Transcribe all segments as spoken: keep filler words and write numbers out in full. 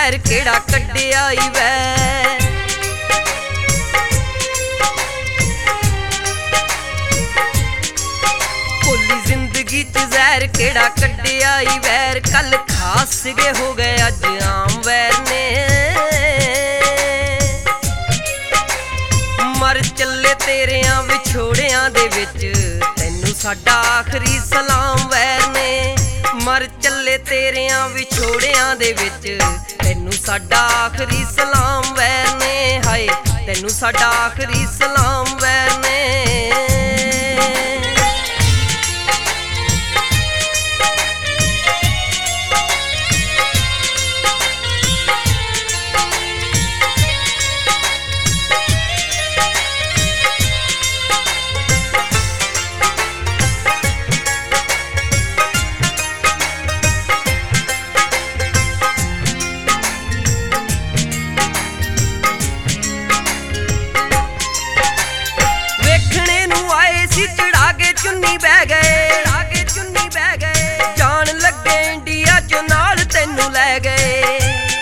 ਜ਼ਹਿਰ ਕਿਹੜਾ ਕੱਢਿਆ ਈ ਵੈ। ਭੋਲੀ ਜ਼ਿੰਦਗੀ ਚ ਜ਼ਹਿਰ ਕਿਹੜਾ ਕੱਢਿਆ ਈ ਵੈਰ। ਕੱਲ ਖਾਸ ਸੀਗੇ ਹੋ ਗਏ ਅੱਜ ਆਮ ਵੈਰ ਨੇ। ਮਰ ਚੱਲੇ ਤੇਰਿਆਂ ਵਿਛੋੜਿਆਂ ਦੇ ਵਿੱਚ ਤੈਨੂੰ ਸਾਡਾ ਆਖਰੀ ਸਲਾਮ ਵੈਰ ਨੇ। ਮਰ ਚੱਲੇ ਤੇਰਿਆਂ ਵਿਛੋੜਿਆਂ ਦੇ ਵਿੱਚ ਤੈਨੂੰ ਸਾਡਾ ਆਖਰੀ ਸਲਾਮ ਵੈਰ ਨੇ। ਹਾਏ ਤੈਨੂੰ ਸਾਡਾ ਆਖਰੀ ਸਲਾਮ ਵੈਰ ਨੇ। ਚੜਾ ਕੇ ਚੁੰਨੀ ਬਹਿ ਗਏ ਆਗੇ ਚੁੰਨੀ ਬਹਿ ਗਏ। ਜਾਣ ਲੱਗੇ ਇੰਡੀਆ ਚੋਂ ਨਾਲ ਤੈਨੂੰ ਲੈ ਗਏ।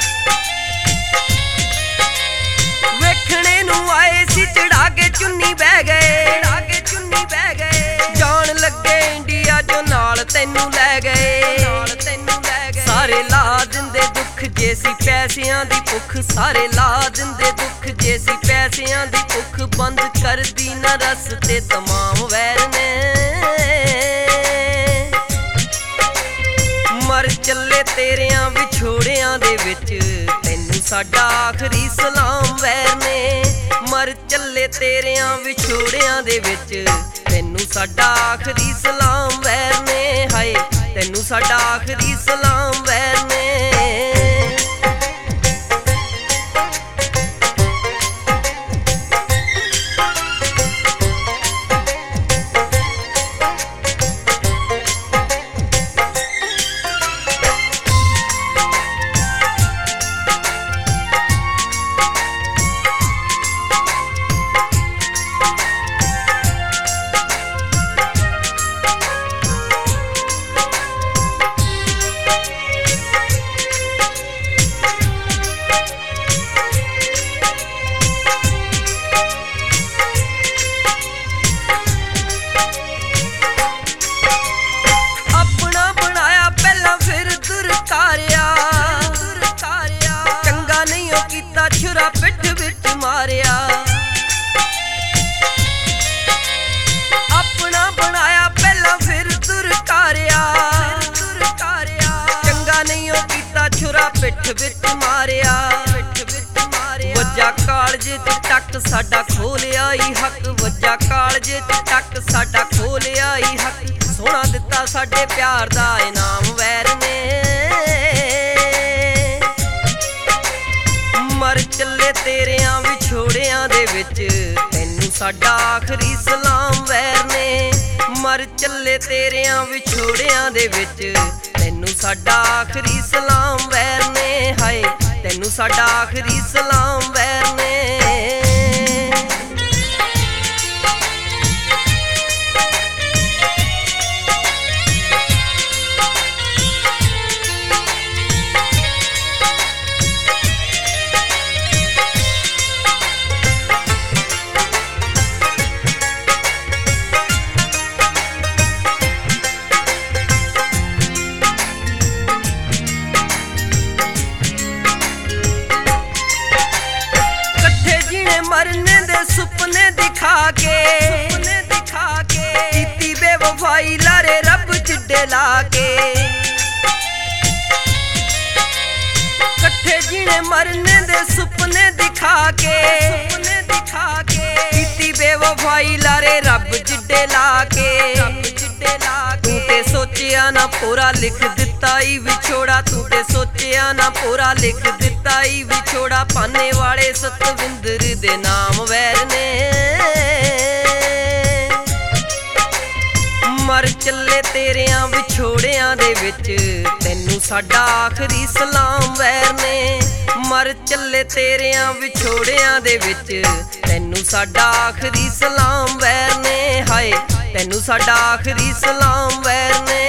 ਵੇਖਣੇ ਨੂੰ ਆਏ ਸੀ ਚੜਾ ਕੇ ਚੁੰਨੀ ਬਹਿ ਗਏ ਆਗੇ ਚੁੰਨੀ ਬਹਿ ਗਏ। ਜਾਣ ਲੱਗੇ ਇੰਡੀਆ ਚੋਂ ਨਾਲ ਤੈਨੂੰ ਲੈ ਗਏ ਨਾਲ ਤੈਨੂੰ ਲੈ ਗਏ। ਸਾਰੇ ਲਾ ਦਿੰਦੇ ਦੁੱਖ ਜੇ ਸੀ ਪੈਸਿਆਂ ਦੀ ਭੁੱਖ। ਸਾਰੇ ਲਾ ਦਿੰਦੇ ਦੁੱਖ ਜੇ ਸੀ ਪੈਸਿਆਂ ਦੀ ਭੁੱਖ। ਬੰਦ ਕਰਦੀ ਨਾ ਰਸਤੇ ਤਮਾਮ ਵੈਰ ਨੇ। ਮਰ ਚੱਲੇ ਤੇਰਿਆਂ ਵਿਛੋੜਿਆਂ ਦੇ ਵਿੱਚ ਤੈਨੂੰ ਸਾਡਾ ਆਖਰੀ ਸਲਾਮ ਵੈਰ ਨੇ। ਮਰ ਚੱਲੇ ਤੇਰਿਆਂ ਵਿਛੋੜਿਆਂ ਦੇ ਵਿੱਚ ਤੈਨੂੰ ਸਾਡਾ ਆਖਰੀ ਸਲਾਮ ਵੈਰ ਨੇ। ਹਾਏ ਤੈਨੂੰ ਸਾਡਾ ਆਖਰੀ ਸਲਾਮ ਵੈਰ ਨੇ। ਛੁਰਾ ਪਿੱਠ ਵਿੱਚ ਮਾਰਿਆ ਆਪਣਾ ਬਣਾਇਆ ਪਹਿਲਾਂ ਫਿਰ ਦੁਰਕਾਰਿਆ। ਚੰਗਾ ਨਹੀਂ ਉਹ ਕੀਤਾ ਛੁਰਾ ਪਿੱਠ ਵਿੱਚ ਮਾਰਿਆ ਪਿੱਠ ਵਿੱਚ ਮਾਰਿਆ। ਵੱਜਾ ਕਾਲਜੇ ਚ ਟੱਕ ਸਾਡਾ ਖੋਲਿਆ ਈ ਹੱਕ। ਵੱਜਾ ਕਾਲਜੇ ਚ ਟੱਕ ਸਾਡਾ ਖੋਲਿਆ ਈ ਹੱਕ। ਸੋਹਣਾ ਦਿੱਤਾ ਸਾਡੇ ਪਿਆਰ ਦਾ ਇਨਾਮ ਵੈਰ ਨੇ। ਮਰ ਚੱਲੇ ਤੇਰਿਆਂ ਵਿਛੋੜਿਆਂ ਦੇ ਵਿੱਚ ਤੈਨੂੰ ਸਾਡਾ ਆਖਰੀ ਸਲਾਮ ਵੈਰ ਨੇ। ਮਰ ਚੱਲੇ ਤੇਰਿਆਂ ਵਿਛੋੜਿਆਂ ਦੇ ਵਿੱਚ ਤੈਨੂੰ ਸਾਡਾ ਆਖਰੀ ਸਲਾਮ ਵੈਰ ਨੇ। ਹਾਏ ਤੈਨੂੰ ਸਾਡਾ ਆਖਰੀ ਸਲਾਮ ਵੈਰ ਨੇ। ਮਰਨੇ ਦੇ ਸੁਪਨੇ ਦਿਖਾ ਕੇ ਸੁਪਨੇ ਦਿਖਾ ਕੇ ਕੀਤੀ ਬੇਵਫਾਈ ਲਾਰੇ ਰੱਬ ਜਿੱਡੇ ਲਾ ਕੇ। ਇਕੱਠੇ ਜੀਣੇ ਮਰਨੇ ਦੇ ਸੁਪਨੇ ਦਿਖਾ ਕੇ ਸੁਪਨੇ ਦਿਖਾ ਕੇ ਕੀਤੀ ਬੇਵਫਾਈ ਲਾਰੇ ਰੱਬ ਜਿੱਡੇ ਲਾ ਕੇ ਰੱਬ ਜਿੱਡੇ ਲਾ ਕੇ। ਤੂੰ ਤੇ ਸੋਚਿਆ ਨਾ ਪੂਰਾ ਲਿਖ ਦਿੱਤਾ ਈ ਵਿਛੋੜਾ। ਤੂੰ ਤੇ ਸੋਚਿਆ ਨਾ ਪੂਰਾ ਲਿਖ ਦਿੱਤਾ ਈ ਵਿਛੋੜਾ। ਪਾਨੇ ਵਾਲੇ ਸਤਵਿੰਦਰ ਦੇ ਨਾਮ ਵੈਰ ਨੇ। ਮਰ ਚੱਲੇ ਤੇਰਿਆਂ ਵਿਛੋੜਿਆਂ ਦੇ ਵਿੱਚ ਤੈਨੂੰ ਸਾਡਾ ਆਖਰੀ ਸਲਾਮ ਵੈਰ ਨੇ। ਮਰ ਚੱਲੇ ਤੇਰਿਆਂ ਵਿਛੋੜਿਆਂ ਦੇ ਵਿੱਚ ਤੈਨੂੰ ਸਾਡਾ ਆਖਰੀ ਸਲਾਮ ਵੈਰ ਨੇ। ਹਾਏ ਤੈਨੂੰ ਸਾਡਾ ਆਖਰੀ ਸਲਾਮ ਵੈਰ ਨੇ।